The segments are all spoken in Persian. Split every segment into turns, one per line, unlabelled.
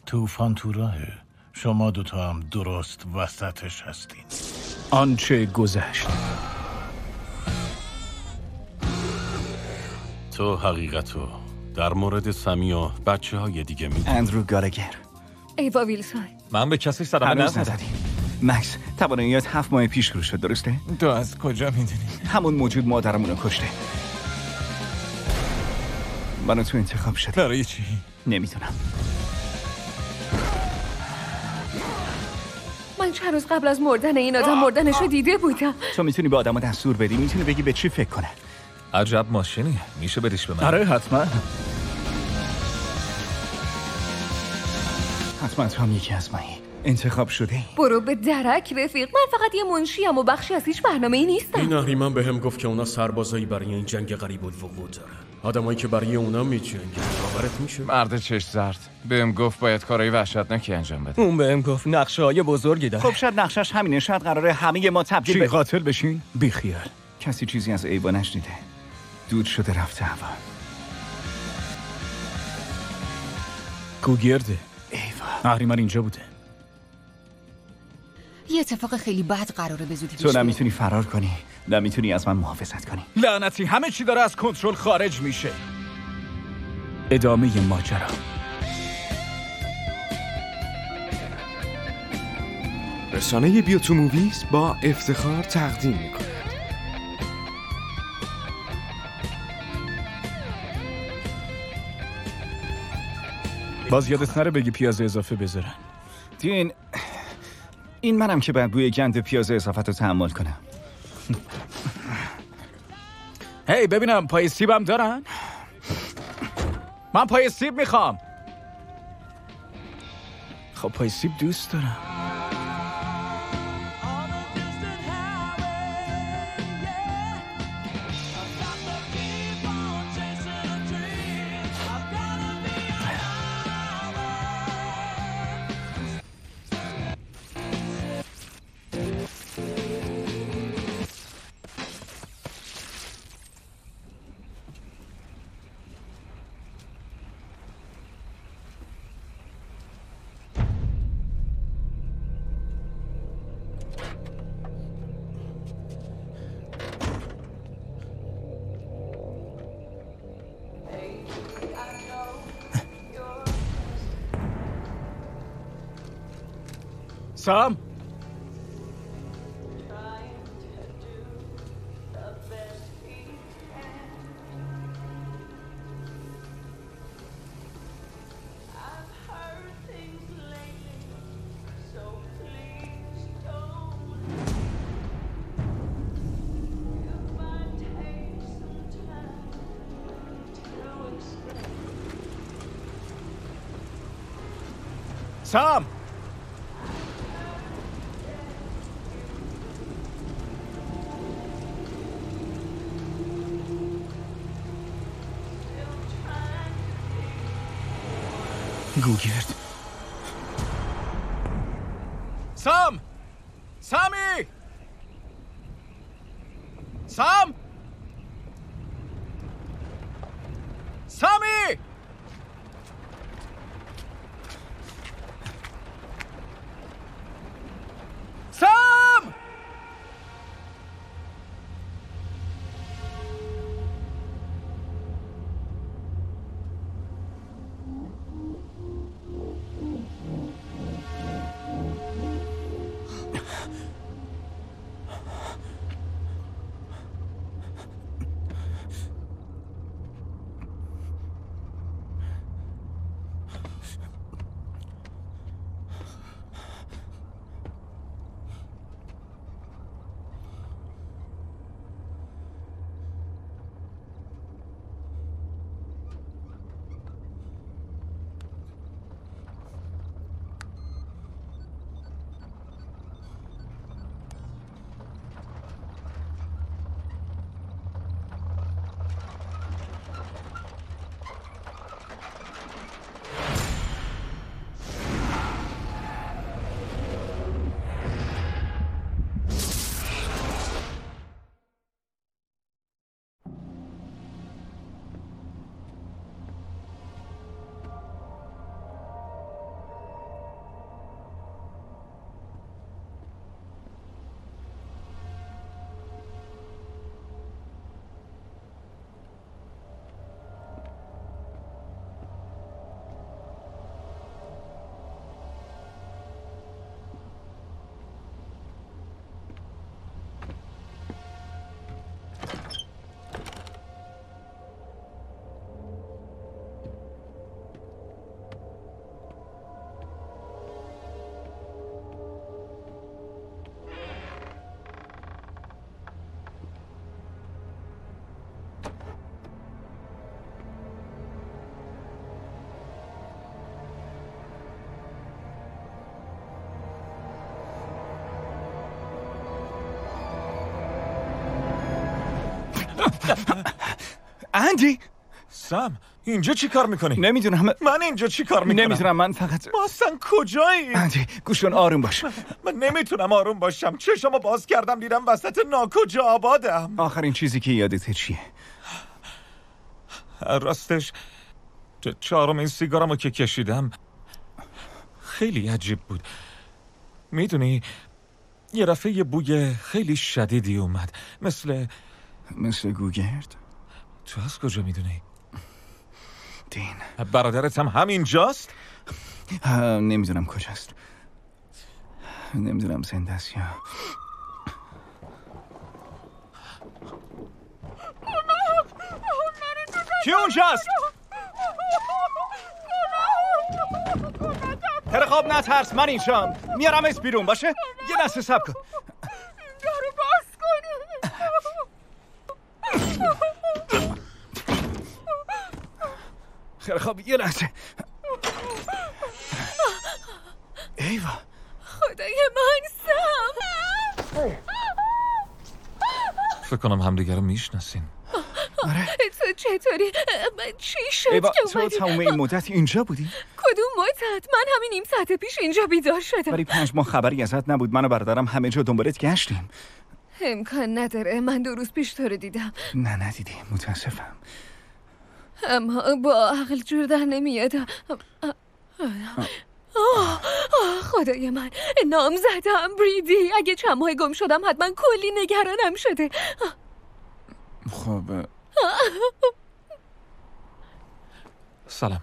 طوفان تو راهه. شما دوتا هم درست وسطش هستین.
آنچه گذشت.
تو حقیقتو در مورد سمی و بچه های دیگه میگی.
اندرو گالگر.
ایوا ویلسون.
من به کسی صدمه
نزدی. مکس تواناییات 7 ماه پیش شروع شد، درسته؟
تو از کجا میدونی؟
همون موجود مادرمونو کشته. منو تو انتخاب شد.
برای چی؟
نمیتونم.
من چند روز قبل از مردن این آدم مردنشو دیده بودم.
تو میتونی به آدمو دستور بدی، میتونی بگی به چی فکر کنه.
عجب ماشینی، میشه بدیش به من؟
آره حتما.
حتما تو هم یکی از مایی. انتخاب شده.
برو به درک رفیق. من فقط یه منشیم و بخشی از هیچ برنامه‌ای نیستم.
این اهریمن بهم گفت که اونا سربازایی برای این جنگ غریب الوقوع دارن. آدمایی که برای اونا میجنگن. باورت میشه؟
مرد چش زرد بهم گفت باید کارهای وحشتناکی انجام بده.
اون بهم گفت نقشه‌های بزرگی داره.
خب شاید نقشش همینه. شاید قراره همه ما تبدیل
چی
به
قاتل بشین؟ بی خیال.
کسی چیزی از ایوا نشنیده. دود شده رفته هوا.
گوگرده.
ایوا.
اهریمن اینجا بوده.
یه اتفاق خیلی بد قراره به زودی پیش
تو
بیاد.
نمیتونی فرار کنی، نمیتونی از من محافظت کنی.
لعنتی همه چی داره از کنترل خارج میشه. ادامه ماجرا.
رسانه بیوتو موویز با افتخار تقدیم می‌کند.
باز یادت نره بگی پیاز اضافه بذارن.
دین این منم که بعد بوی گند پیاز اضافت رو تحمل کنم.
هی ببینم پای سیبم دارن؟ من پای سیب میخوام. خب پای سیب دوست دارم. سام سام گوگرد. سام سامی سام سامی سام
اندی
سم اینجا چی کار میکنی؟
نمیدونم.
من اینجا چی کار میکنم؟
نمیدونم. من فقط
ما اصلا کجایی؟
اندی گوش کن، آروم باش.
من نمیتونم آروم باشم. چشمو باز کردم دیدم وسط ناکجا آبادم.
آخرین چیزی که یادته چیه؟
راستش چهارمین سیگارمو که کشیدم خیلی عجیب بود. میدونی یه دفعه یه بوی خیلی شدیدی اومد، مثل
گوگرد.
تو از کجا میدونی؟
دین
برادرت هم همینجاست؟
نمیدونم کجاست. نمیدونم زنده است یا کی اونجاست؟ تره خواب نترس، من اینجام. میارم از بیرون باشه؟ یه لحظه صبر کن.
اینجا رو باز کنی.
خیلی خواب، یه لحظه. ایوا
خدای من سم.
فکر کنم همدیگه رو میشناسین.
آره.
تو چطوری؟ چی شد
ایوا
که
تو
اومدی؟
تمام این مدت اینجا بودی؟
کدوم مدت؟ من همین نیم ساعت پیش اینجا بیدار شدم.
ولی 5 ماه خبری ازت نبود. من و برادرم همه جا دنبالت گشتیم.
امکان نداره. من 2 روز پیش تو رو دیدم.
نه ندیدی، متاسفم.
اما با عقل جور در نمیاد. خدای من، نام زدم بریدی. اگه چند ماه گم شدم حتما کلی نگرانم شده.
خب
سلام،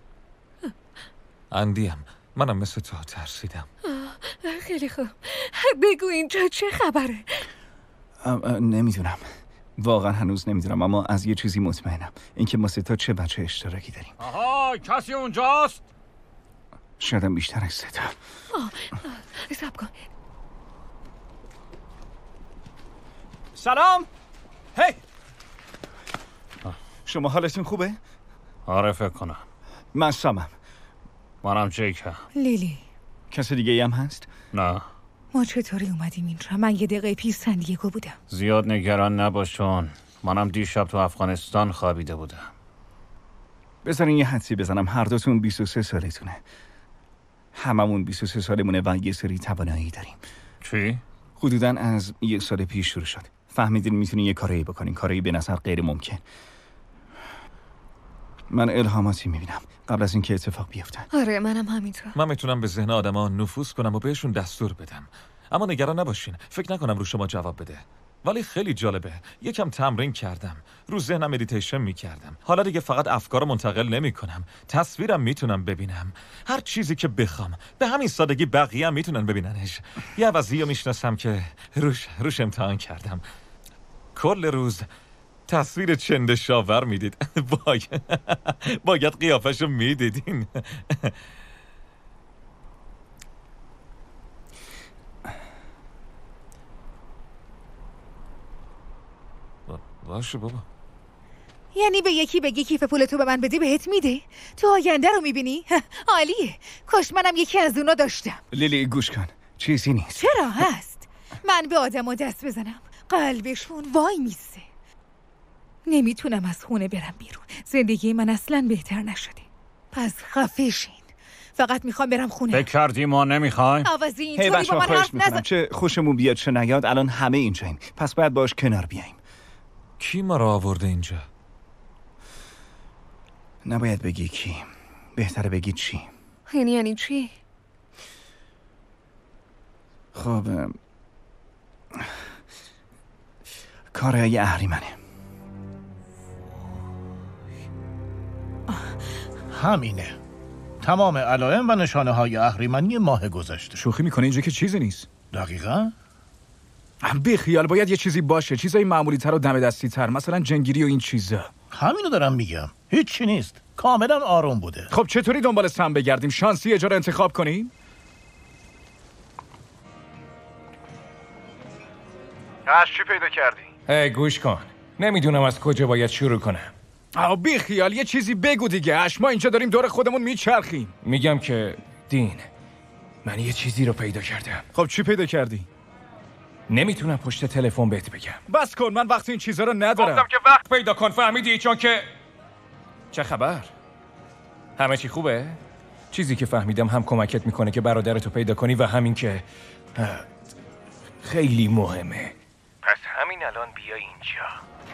اندیم. منم مثل تو ترسیدم.
خیلی خوب، بگو اینجا چه خبره؟
نمیدونم، واقعا هنوز نمیدونم، اما از یه چیزی مطمئنم، اینکه ما 3 تا چه بچه اشتراکی داریم.
آها، کسی اونجاست؟
شایدم بیشتر از 3 تا.
صبر کن.
سلام. هی شما حالتون خوبه؟
آره فکر کنم.
من سامم.
منم جیکم.
لیلی،
کسی دیگه هم هست؟
نه.
ما چطوری اومدیم اینجا؟ من یه دقیقه پیش سن دیگو بودم.
زیاد نگران نباشون. منم دیشب تو افغانستان خوابیده بودم.
بذارین یه حدسی بزنم، هر دوتون 23 سالتونه. هممون 23 سالمونه و یه سری توانایی داریم.
چی؟
حدوداً از 1 سال پیش شروع شد. فهمیدین میتونین یه کاری بکنین، کاری به نظر غیر ممکن. من الهاماتی میبینم قبل از اینکه اتفاق بیفته.
آره منم همینطور.
من میتونم به ذهن آدما نفوذ کنم و بهشون دستور بدم. اما نگران نباشین، فکر نکنم رو شما جواب بده. ولی خیلی جالبه. یکم تمرین کردم. رو ذهنم مدیتیشن میکردم. حالا دیگه فقط افکار منتقل نمیکنم. تصویرم میتونم ببینم. هر چیزی که بخوام. به همین سادگی بقیه هم میتونن ببیننش. یه وضعیو میشناسم که روش امتحان کردم. کل روز تصویر چنده شاور میدید. باید قیافشو میدیدین. باشه بابا.
یعنی به یکی بگی کیف پولتو به من بدی بهت میده؟ تو آینده رو میبینی؟ عالیه. کاش منم یکی از اونا داشتم.
لیلی گوش کن، چیزی نیست.
چرا هست؟ من به آدم‌ها دست بزنم قلبشون وای میسه. نمیتونم از خونه برم بیرون. زندگی من اصلا بهتر نشده. پس خفه شین. فقط میخوام برم خونه.
فکر کردی ما نمیخوایم؟
آوازی
هی
اینطوری با
بچه‌ها
من
خواهش
حرف
میکنم،
نزن.
چه خوشمون بیاد چه نیاد الان همه اینجاییم، پس باید باش کنار بیاییم.
کی ما رو آورده اینجا؟
نباید بگی کی، بهتره بگی چی.
یعنی چی؟
خب کارهای اهریمنه.
همینه. تمام علائم و نشانه های اهریمنی ماه گذشته.
شوخی میکنه اینجا که چیزی نیست.
دقیقا؟
بی خیال، باید یه چیزی باشه، چیزای معمولی تر و دم دستی تر، مثلا جنگیری و این چیزا.
همینو دارم میگم، هیچی نیست، کاملا آروم بوده.
خب چطوری دنبال سم بگردیم؟ شانسی یه جا رو انتخاب کنیم؟
از چی پیدا کردی؟
گوش کن، نمیدونم از کجا باید شروع کنم.
بی خیال، یه چیزی بگو دیگه. ما اینجا داریم دور خودمون میچرخیم.
میگم که دین، من یه چیزی رو پیدا کردم.
خب چی پیدا کردی؟ نمیتونم پشت تلفن بهت بگم. بس کن، من وقت این چیزا رو ندارم. گفتم که وقت پیدا کن، فهمیدی؟ چون که چه خبر؟ همه چی خوبه؟ چیزی که فهمیدم هم کمکت میکنه که برادرتو پیدا کنی و همین که خیلی مهمه. پس همین الان بیا اینجا.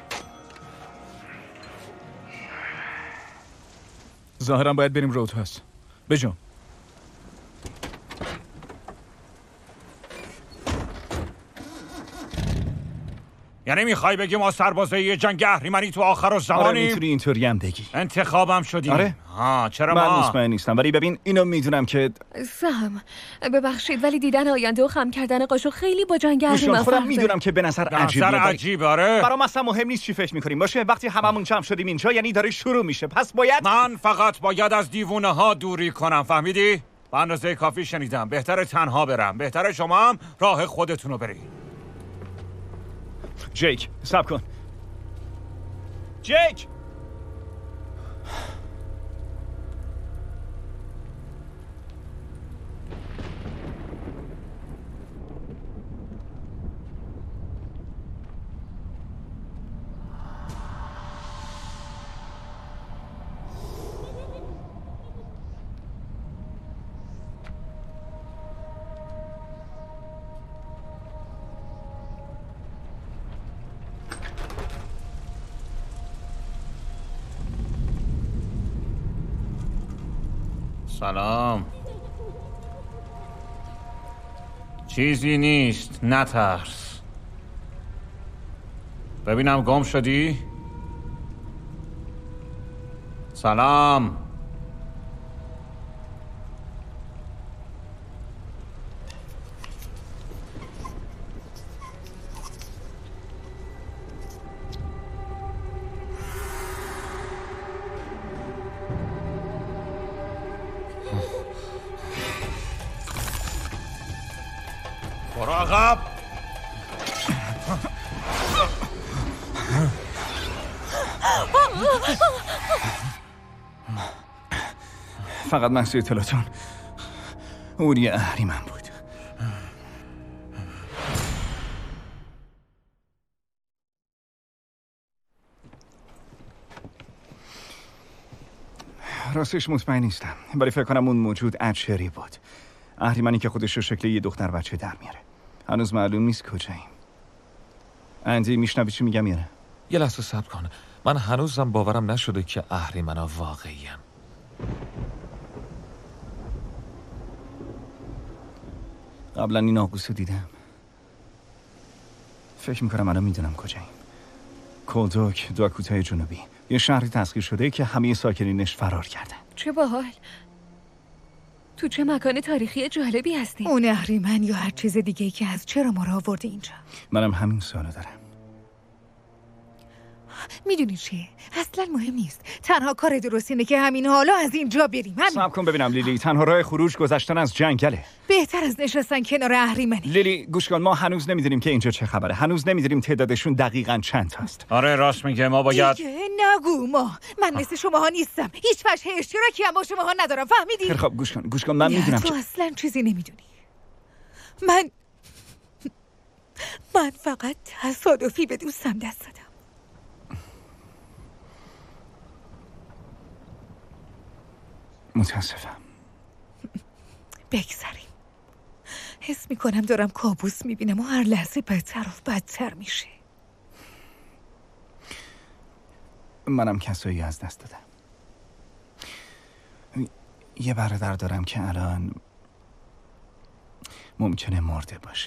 ظاهرا باید بریم رودهاوس. بجام.
یعنی میخوای بگی ما سربازای یه جنگ اهریمنی تو آخر الزمانیم؟
آره میتونی اینطوری هم بگی.
انتخابم شدیم.
آره.
چرا
من
ما؟
مطمئن نیستم ولی ببین اینو میدونم که
سم ببخشید ولی دیدن آینده و خم کردن قاشق خیلی با جنگ اهریمن
خودم میدونم که به نظر
عجیبه. آره.
برام اصلا مهم نیست چی فکر میکنیم باشه. وقتی هممون جمع شدیم اینجا یعنی داره شروع میشه. پس
من فقط باید از دیوونه ها دوری کنم. فهمیدی؟ به اندازه کافی شنیدم. بهتره تنها برم. بهتره شما هم راه خودتونو برید.
جیک صبر کن. جیک
سلام. چیزی نیست، نترس. ببینم گم شدی؟ سلام. برو عقب.
فقط مسئول اطلاعاتون اون یه اهریمن بود. راستش مطمئن نیستم ولی فکر کنم اون موجود ادشری بود. اهریمنی که خودش رو شکل یه دختر بچه در میاره. هنوز معلوم نیست کجاییم. اندی میشنوی چی میگم یا نه؟
یه لحظه صبر کن. من هنوزم باورم نشده که اهریمنا واقعی‌ان.
قبلا این آقوسو دیدم. فکر میکنم الان میدونم کجاییم. کلدوک، داکوتای جنوبی. یه شهری تسخیر شده که همه ساکنینش فرار کردن.
چه باحال. تو چه مکان تاریخی جالبی هستیم؟
اون اهریمن یا هر چیز دیگه‌ای که از چرا ما رو آورده اینجا؟
منم همین سوالو دارم.
میدونی چیه؟ اصلا مهم نیست. تنها کار درست اینه که همین حالا از اینجا بریم.
صبر کن ببینم لیلی. تنها راه خروج گذشتن از جنگله.
بهتر از نشستن کنار اهریمنی.
لیلی گوش کن، ما هنوز نمیدونیم که اینجا چه خبره. هنوز نمیدونیم تعدادشون دقیقاً چند تاست.
آره راست میگه. ما باید
نگو من مثل شماها نیستم. هیچ وجه اشتراکی هم با شماها ندارم. فهمیدی؟
خب گوش کن من میدونم
تو اصلا چیزی نمیدونی. من فقط تصادفی به دوستم دست دادم.
متاسفم.
بگذاریم. حس میکنم دارم کابوس میبینم و هر لحظه بدتر و بدتر میشه.
منم کسایی از دست دادم. یه برادر دارم که الان ممکنه مرده باشه.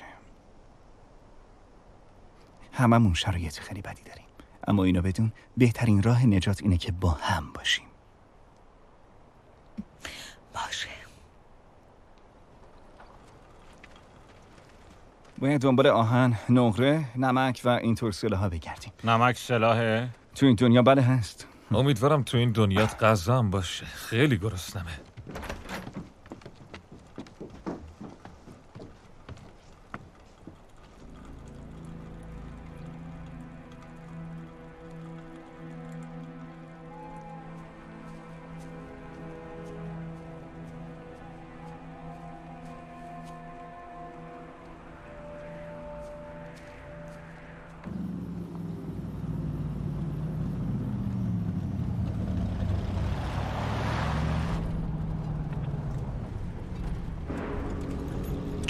هممون شرایط خیلی بدی داریم، اما اینو بدون بهترین راه نجات اینه که با هم باشیم.
باشه.
باید دنبال آهن، نقره، نمک و اینطور سلاح‌ها بگردیم.
نمک سلاحه؟
تو این دنیا بله هست.
امیدوارم تو این دنیات غذا هم باشه. خیلی گرسنمه.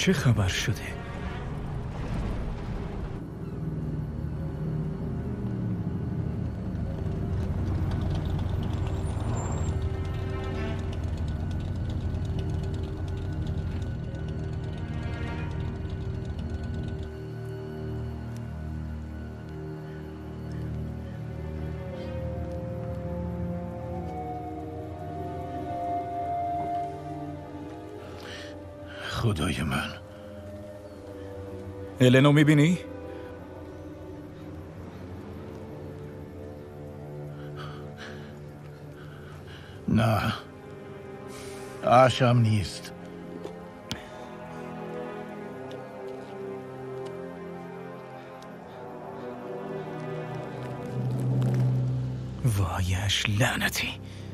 چه خبر شده؟
خدای من.
النو میبینی؟
نه، آشم نیست.
وایش لعنتی.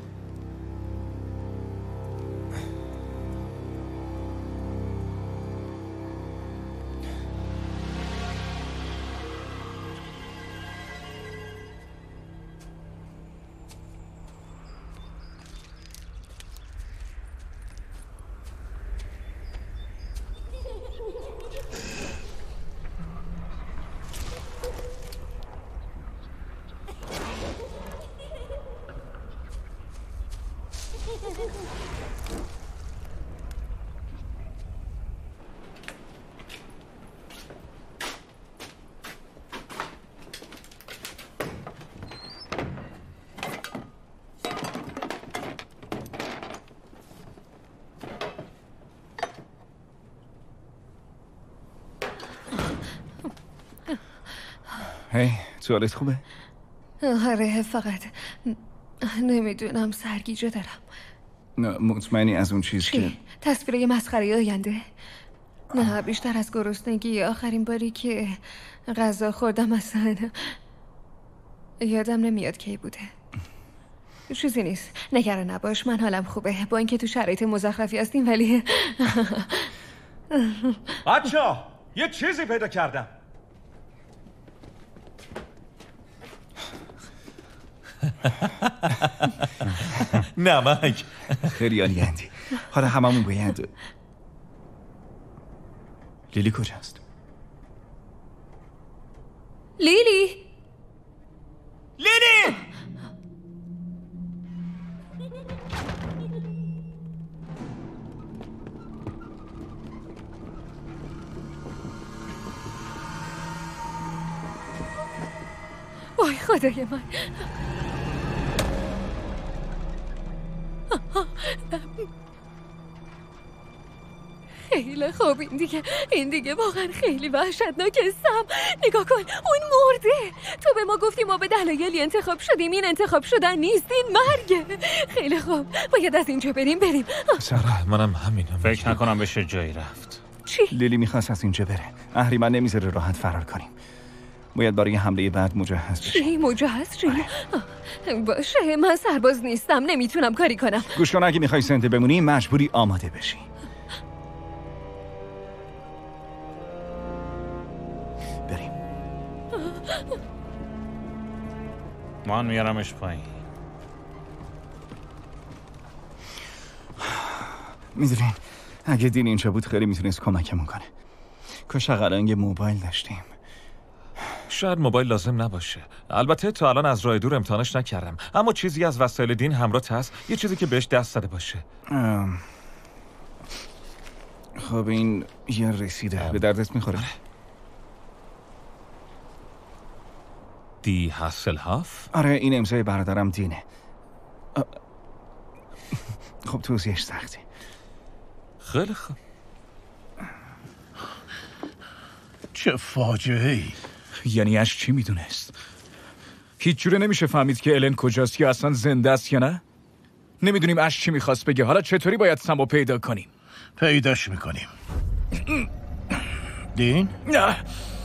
هی، توالت خوبه؟
آره، فقط نمیدونم سرگیجه دارم.
مطمئنی از اون چیز که
تصویر یه مسخره آینده؟ نه، بیشتر از گرسنگی. آخرین باری که غذا خوردم اصلا یادم نمیاد کی بوده. چیزی نیست، نگران نباش، من حالم خوبه. با اینکه تو شرایط مزخرفی هستیم ولی
بچه‌ها یه چیزی پیدا کردم.
نمک.
خیلی عالی اندی. حالا هممون باید. لیلی کجاست؟
لیلی!
لیلی!
وای خدای من. خیلی خوب. این دیگه واقعا خیلی وحشتناکه. سم نگاه کن، اون مرده. تو به ما گفتی ما به دلایلی انتخاب شدیم. این انتخاب شدن نیست، این مرگه. خیلی خوب، باید از اینجا بریم.
سارا، منم همینم.
فکر نکنم بشه جایی رفت.
چی؟
لیلی میخواست از اینجا بره. اهریمن نمیذاره راحت فرار کنیم. باید برای حمله بعد مجهز بشیم.
چی مجهز؟ چی؟ باشه، من سرباز نیستم، نمیتونم کاری کنم.
گوش کن، اگه میخوای زنده بمونی مجبوری آماده بشی. بریم.
من میارمش پایین.
میدونین اگه دین اینجا بود خیلی میتونست کمکمون کنه. کاش اقلا یه موبایل داشتیم.
شاید موبایل لازم نباشه. البته تا الان از راه دور امتحانش نکردم، اما چیزی از وسایل دین همراه هست، یه چیزی که بهش دست زده باشه.
خب این یه رسیده. به دردت میخوره؟
دی هاسلهاف؟
آره، این امضای برادرم دینه. خب توضیحش سخته.
خیلی خوب.
چه فاجعه‌ای.
یعنی اش چی میدونست؟ هیچ جوره نمیشه فهمید که الن کجاست یا اصلا زنده است یا نه؟ نمیدونیم اش چی میخواست بگه. حالا چطوری باید سمو پیدا کنیم؟
پیداش میکنیم. دین؟
نه.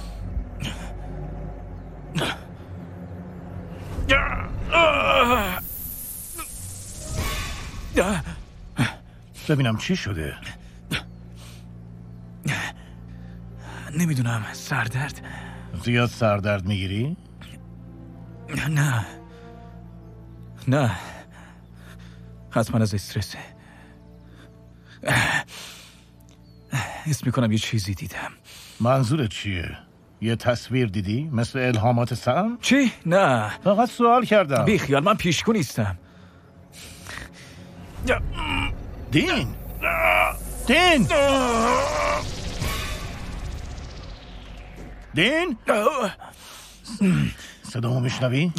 ببینم چی شده.
نمیدونم، سردرد.
زیاد سردرد میگیری؟
نه حتما از استرسه. حس میکنم یه چیزی دیدم.
منظورت چیه؟ یه تصویر دیدی؟ مثل الهامات سم؟
چی؟ نه
فقط سوال کردم.
بی خیال، من پیشگو نیستم.
دین! دین! دین؟ صدامو میشنوی؟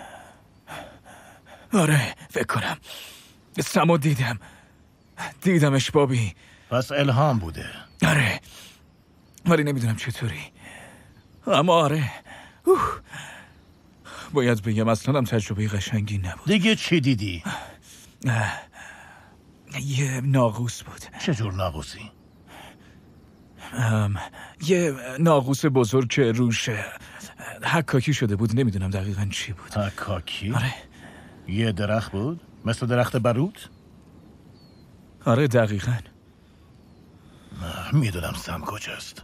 آره فکر کنم سمو دیدمش بابی.
پس الهام بوده.
آره ولی نمیدونم چطوری. اما آره باید بگم اصلا هم تجربه قشنگی نبود.
دیگه چی دیدی؟
یه ناقوس بود.
چجور ناقوسی؟
یه ناقوس بزرگ که روش حکاکی شده بود. نمیدونم دقیقا چی بود.
حکاکی؟
آره.
یه درخت بود؟ مثل درخت بروت؟
آره دقیقا.
میدونم سم کجاست.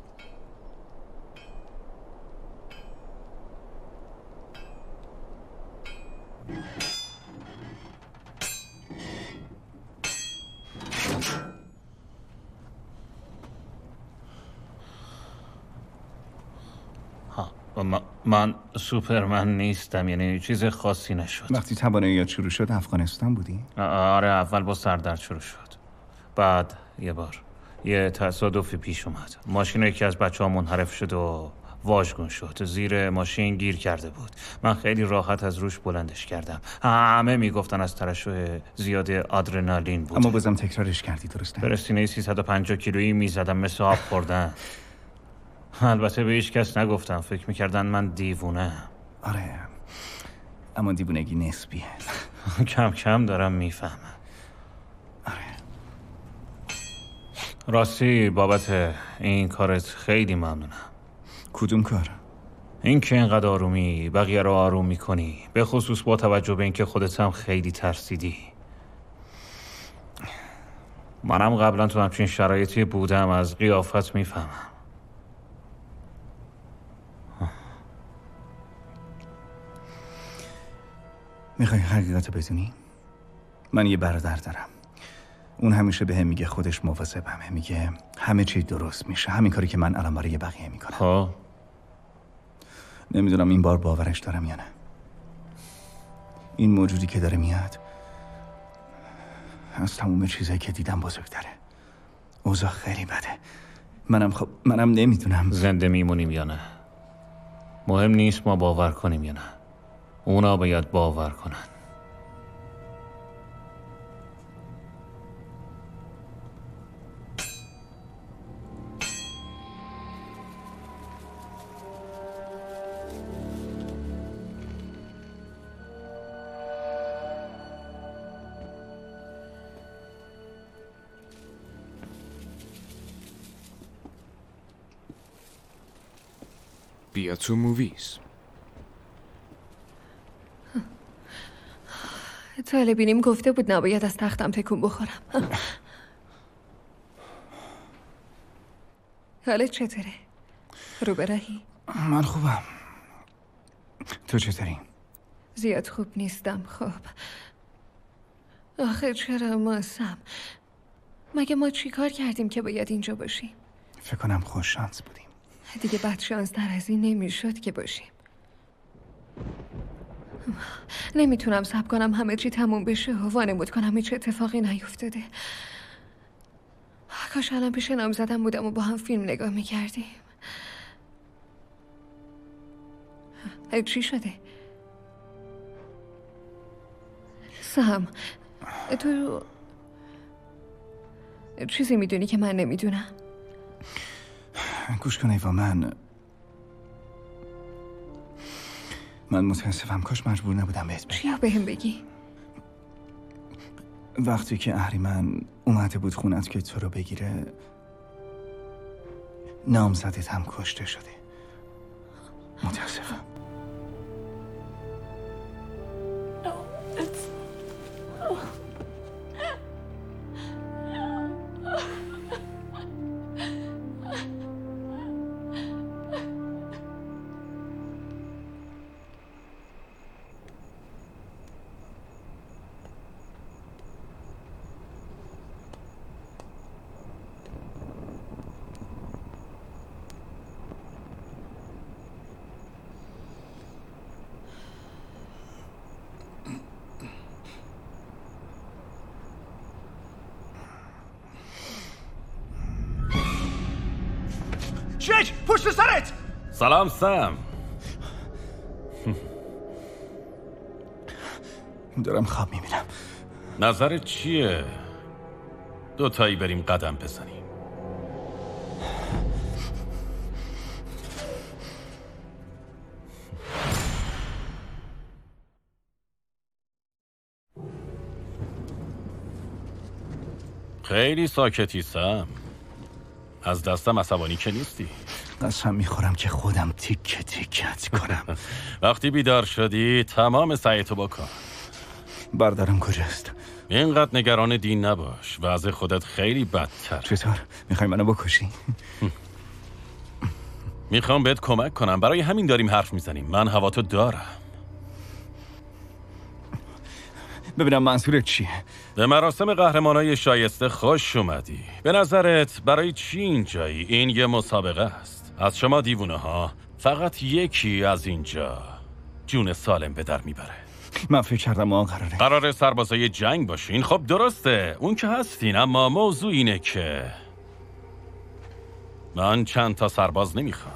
من سوپرمن نیستم، یعنی چیز خاصی نشد.
وقتی تواناییات شروع شد افغانستان بودی؟
آره اول با سردرد شروع شد، بعد یه تصادفی پیش اومد. ماشین یکی از بچه‌ها منحرف شد و واژگون شد، زیر ماشین گیر کرده بود. من خیلی راحت از روش بلندش کردم. همه میگفتن از ترشح زیاد آدرنالین بود.
اما بازم تکرارش کردی درسته؟
بر سینه 350 کیلویی میزدم مثل آب خوردن. البته به هیچ کس نگفتم، فکر میکردن من دیوونه.
آره اما دیوونگی نسبیه.
کم کم دارم میفهمم.
آره.
راستی بابت این کارت خیلی ممنونم.
کدوم کار؟
این که اینقدر آرومی بقیه رو آروم میکنی، به خصوص با توجه به اینکه خودت هم خیلی ترسیدی. منم قبلا تو همچین شرایطی بودم، از قیافت میفهمم.
میخوای حقیقت بدونی؟ من یه برادر دارم. اون همیشه به هم میگه خودش مواظبمه، میگه همه چی درست میشه، همین کاری که من الان برای بقیه میکنم. نمیدونم این بار باورش دارم یا نه. این موجودی که داره میاد از تموم چیزایی که دیدم بزرگتره. اوضاع خیلی بده. منم نمیدونم
زنده میمونیم یا نه. مهم نیست ما باور کنیم یا نه، اونا باید باور کنن.
بیا تو موویز.
طالبینیم گفته بود نباید از تختم تکون بخورم. حالت چطوره؟ رو برهی؟
من خوبم. تو چطوری؟
زیاد خوب نیستم. خب آخه چرا ماسم؟ مگه ما چی کار کردیم که باید اینجا باشیم؟
فکر کنم خوش شانس بودیم.
دیگه بد شانس تر از این نمیشد که باشیم. نمیتونم صبر کنم همه چی تموم بشه و وانمود کنم هیچ اتفاقی نیفتاده. کاش الان پیش نامزدم بودم و با هم فیلم نگاه میکردیم. چی شده؟ سم، تو چیزی میدونی که من نمیدونم؟
گوش کن ایوا، من متاسفم. کاش مجبور نبودم بهت بگم.
چیا بهم بگی؟
وقتی که اهریمن اومده بود خونت که تو رو بگیره، نامزدت هم کشته شده. متاسفم.
جک پشت سرت.
سلام سم.
دارم خواب میبینم.
نظرت چیه؟ دوتایی بریم قدم بزنیم. خیلی ساکتی سم. از دستم عصبانی که نیستی.
قسم میخورم که خودم تیکه تیکت کنم.
وقتی بیدار شدی تمام سعیتو بکن.
برادرم کجاست؟
اینقدر نگران دین نباش. وضع خودت خیلی بدتر.
چطور؟ میخوای منو بکشی؟
میخوام بهت کمک کنم. برای همین داریم حرف میزنیم. من هواتو دارم.
ببینم منظورت چیه؟
به مراسم قهرمانای شایسته خوش اومدی. به نظرت برای چی اینجایی؟ این یه مسابقه است. از شما دیوونه ها فقط یکی از اینجا جون سالم به در میبره.
من فکر کردم ما
قراره سربازای جنگ باشین. خب درسته اون که هستین، اما موضوع اینه که من چند تا سرباز نمیخوام.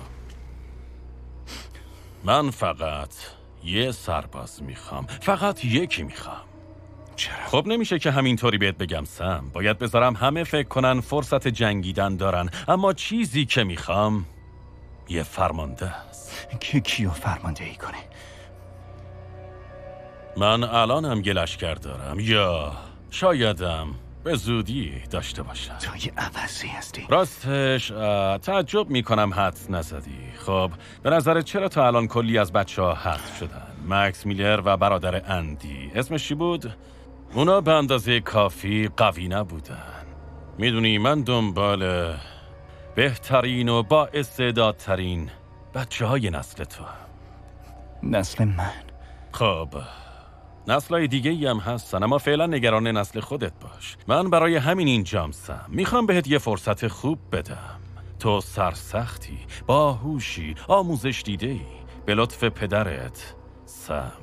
من فقط یه سرباز میخوام. فقط یکی میخوام.
چرا؟
خب نمیشه که همینطوری بهت بگم سم. باید بذارم همه فکر کنن فرصت جنگیدن دارن. اما چیزی که میخوام یه فرمانده است.
که کیو فرمانده ای کنه؟
من الانم یه لشکر دارم، یا شایدم به زودی داشته باشم.
تو یه عوضی هستی.
راستش تعجب میکنم حدس نزدی. خب به نظرت چرا تا الان کلی از بچه ها حذف شدن؟ مکس میلر و برادر اندی، اسمش چی بود؟ اونا به اندازه کافی قوی نبودن. میدونی من دنبال بهترین و با استعدادترین بچه های نسل تو هم.
نسل من؟
خب نسلای دیگه ای هم هستن، اما فعلا نگران نسل خودت باش. من برای همین اینجام سم. میخوام بهت یه فرصت خوب بدم. تو سرسختی، باهوشی، آموزش دیده‌ای. به لطف پدرت سم.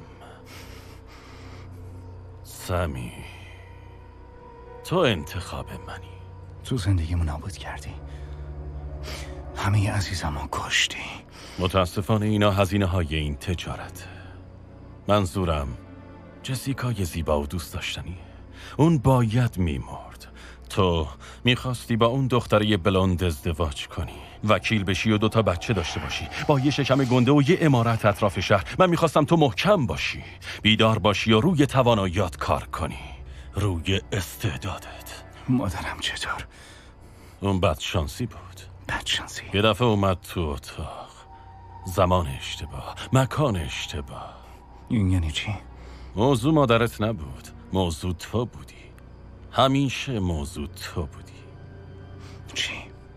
سمی، تو انتخاب منی.
تو زندگیمو نابود کردی. همه عزیزمو کشتی.
متاسفانه اینا هزینه های این تجارت. منظورم جسیکای زیبا و دوست داشتنی. اون باید میمرد. تو میخواستی با اون دختره بلوند ازدواج کنی، وکیل بشی و 2 بچه داشته باشی با یه شکم گنده و یه عمارت اطراف شهر. من میخواستم تو محکم باشی، بیدار باشی و روی تواناییات کار کنی، روی استعدادت.
مادرم چطور؟
اون بدشانسی بود.
بدشانسی؟
یه دفعه اومد تو اتاق. زمان اشتباه، مکان اشتباه.
این یعنی چی؟
موضوع مادرت نبود، موضوع تو بودی. همیشه موضوع تو بودی.
چی؟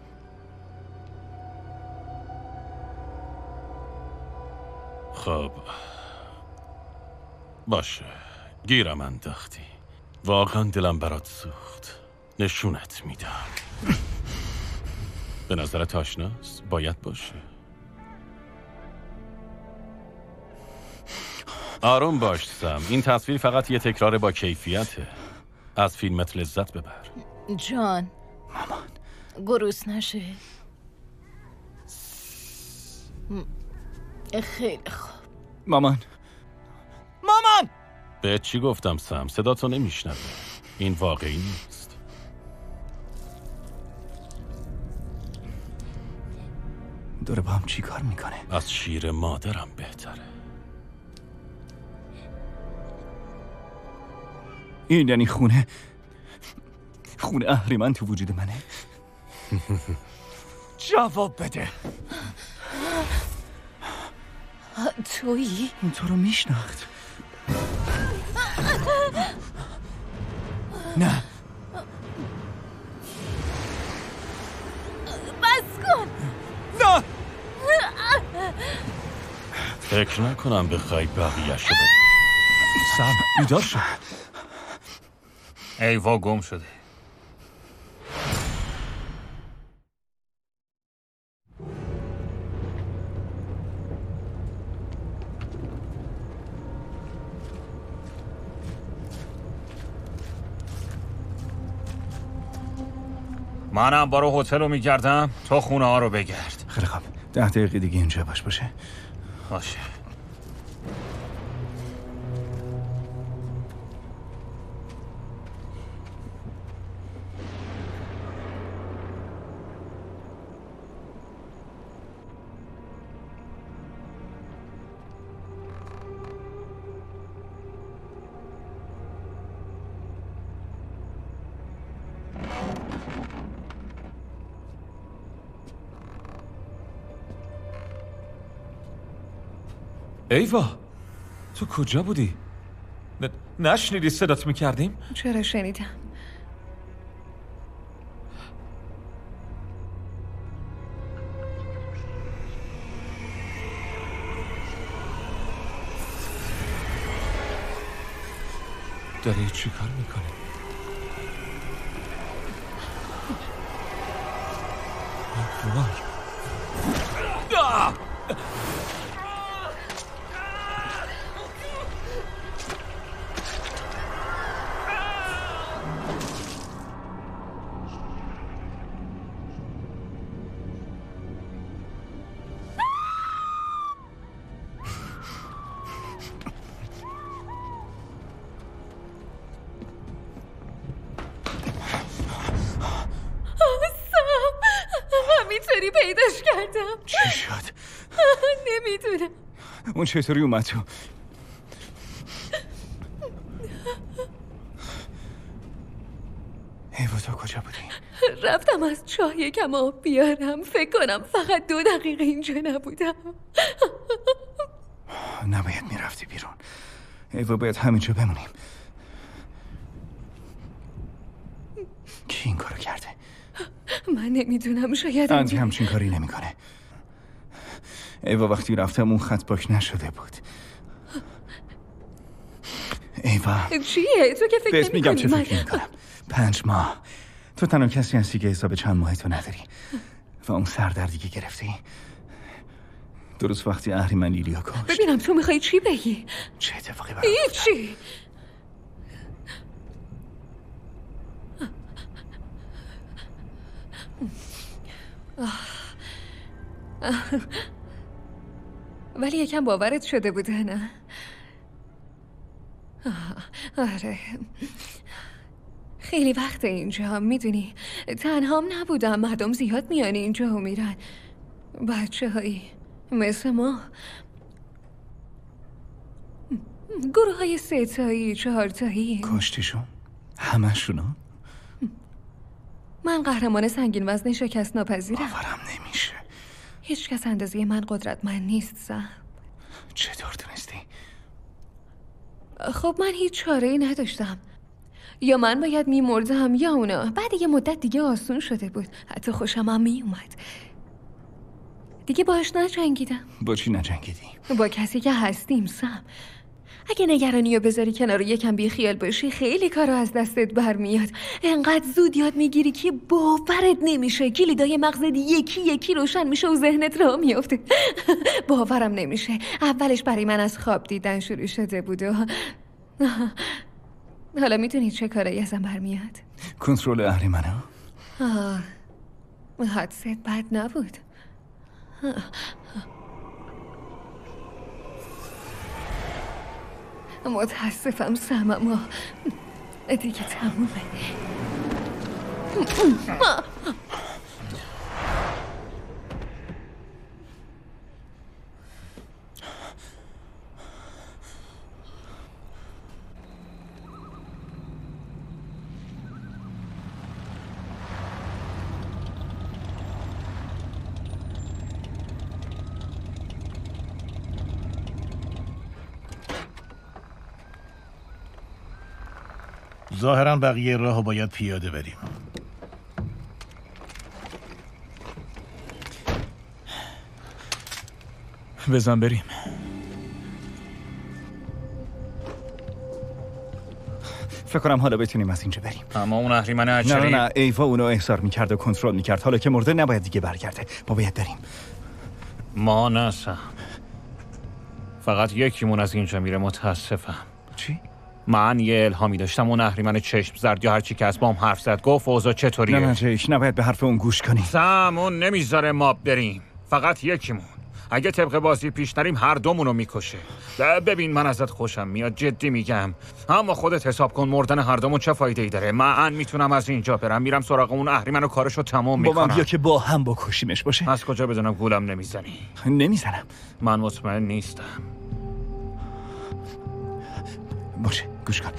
خب باشه، گیرم انداختی. واقعا دلم برات سوخت. نشونت میدم. به نظرت آشناست؟ باید باشه. آروم باش سم. این تصویر فقط یه تکرار با کیفیته. از فیلمت لذت ببر.
جان
مامان
گروس نشه. خیلی خوب.
مامان
به چی گفتم سم؟ صداتو نمیشنوه. این واقعی نیست.
داره با هم چی کار میکنه؟
از شیر مادرم بهتره.
این یعنی خونه اهریمن تو وجود منه؟ جواب بده.
تویی؟
اون تو رو میشناخت. نه
بس کن.
نه
فکر نکنم بخوای بقیه‌شو بگی.
سم بیدار شد.
ایوا گم شده. منم برو هتل رو میگردم، تو خونه ها رو بگرد.
خیلی خوب 10 دقیقه دیگه اینجا باشه.
باشه.
ایوا تو کجا بودی؟ نشنیدی صدات میکردیم؟
چرا شنیدم؟
داری چی کار میکنی؟ وای
همینطوری پیداش کردم.
چی شد؟
نمیدونم.
اون چطوری اومد تو؟ ایوا تو کجا بودی؟
رفتم از چاه یکم آب بیارم. فکر کنم فقط 2 دقیقه اینجا نبودم.
نباید میرفتی بیرون. ایوا باید همینجا بمونیم. کی این کارو کرده؟
من نمیدونم. شاید
اندی همچین کاری نمیکنه. ایوا وقتی رفتم اون خط پاک نشده بود. ایوا
چیه؟ تو که فکر نمی
میگم
کنی
چه فکر میکنم. 5 ماه تو تنها کسی هستی که حساب چند ماه تو نداری و اون سردردی که گرفتی درست وقتی اهریمن لیلیا کشت.
ببینم تو میخوای چی بگی؟
چه اتفاقی برام
هیچی. ولی یکم باورت شده بوده نه؟ آره خیلی وقت اینجا میدونی تنهام نبودم. مردم زیاد میان اینجا و میرن. بچه هایی مثل ما گروه های 3 تایی 4 تایی.
کشتیشون؟ همشونو؟
من قهرمان سنگین وزن شکست ناپذیرم.
باورم نمیشه.
هیچ کس اندازه من قدرتمند نیست سم.
چطور تونستی؟
خب من هیچ چاره‌ای نداشتم. یا من باید میمردم یا اونا. بعد یه مدت دیگه آسون شده بود. حتی خوشم هم میومد. دیگه باش نجنگیدم.
با چی نجنگیدی؟
با کسی که هستیم سم. اگه نگرانی رو بذاری کنار یکم بی خیال باشی خیلی کارو از دستت برمیاد. انقدر زود یاد میگیری که باورت نمیشه. کلیدای مغزت یکی یکی روشن میشه و ذهنت راه میفته. باورم نمیشه. اولش برای من از خواب دیدن شروع شده بود و حالا میدونی چه کاری ازم برمیاد؟
کنترل اهریمنو؟
حدست بد نبود. متاسفم سم اما دیگه تمومه.
ظاهراً بقیه راهو باید پیاده بریم.
بزن بریم. فکر کنم حالا بتونیم از اینجا بریم.
اما اون اهریمن اجری
نه ایوا اونو احضار میکرد و کنترل میکرد. حالا که مرده نباید دیگه برگرده. ما باید بریم.
ما نسم. فقط یکیمون از اینجا میره. متاسفم.
چی؟
من یه الهامی داشتم. اون اهریمن چشم زرد یا هرچی که از بام حرف زد گفت اوضاع چطوریه.
نه جیک نباید به حرف اون گوش کنی.
سم اون نمیذاره ما بریم. فقط یکیمون. اگه طبق بازی پیش نریم هر دومونو میکشه. ببین من ازت خوشم میاد، جدی میگم، اما خودت حساب کن مردن هر دومون چه فایده ای داره. من میتونم از اینجا برم، میرم سراغ اون اهریمن و کارشو تمام میکنم.
با من بیا که با هم بکشیمش. باشه؟
از کجا بدونم گولم نمیزنی؟
نمیزنم.
من مطمئن نیستم.
باشه گوش کن.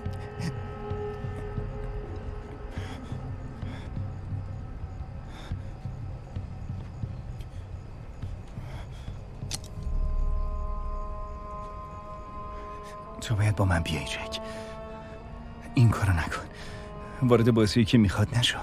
تو باید با من بیایی جک. این کارو نکن. وارد بازی که میخواد نشو.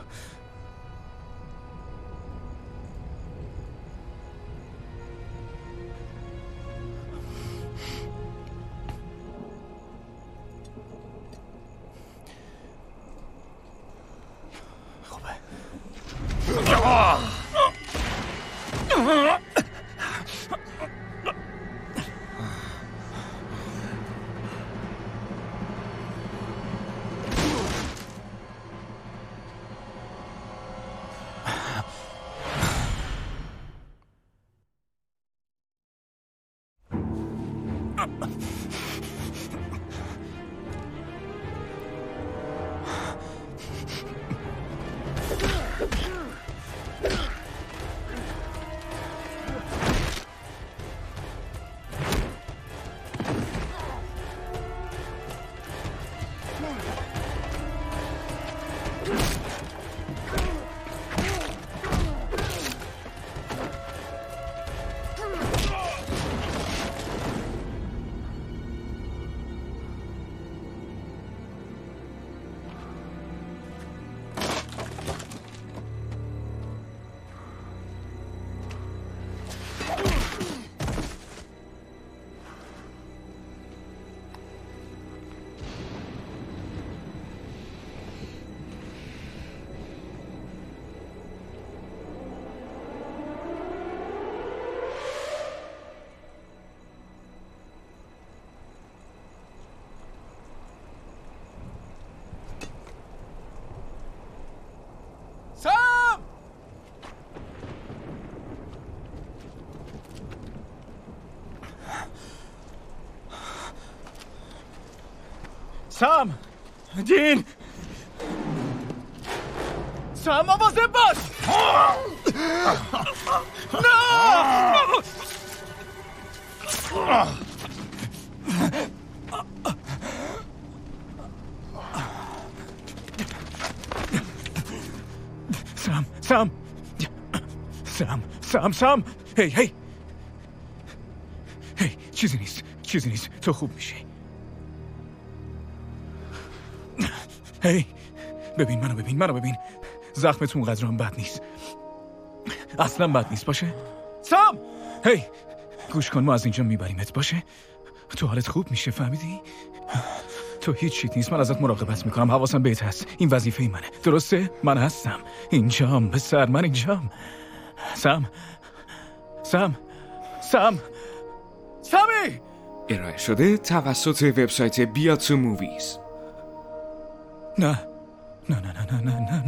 سام! دین! سام مواظب باش! نه! سام! هی چیزی نیست تو خوب میشی. هی ببین منو ببین. زخمتون قدرم بد نیست، اصلا بد نیست. باشه سام؟ هی گوش کن، ما از اینجا میبریمت. باشه تو حالت خوب میشه، فهمیدی؟ تو هیچ چیت نیست، من ازت مراقبت میکنم، حواسم بهت هست. این وظیفه منه، درسته؟ من هستم اینجام پسر، من اینجام. سامی!
ارائه شده توسط وبسایت بیاتو موویز.
نه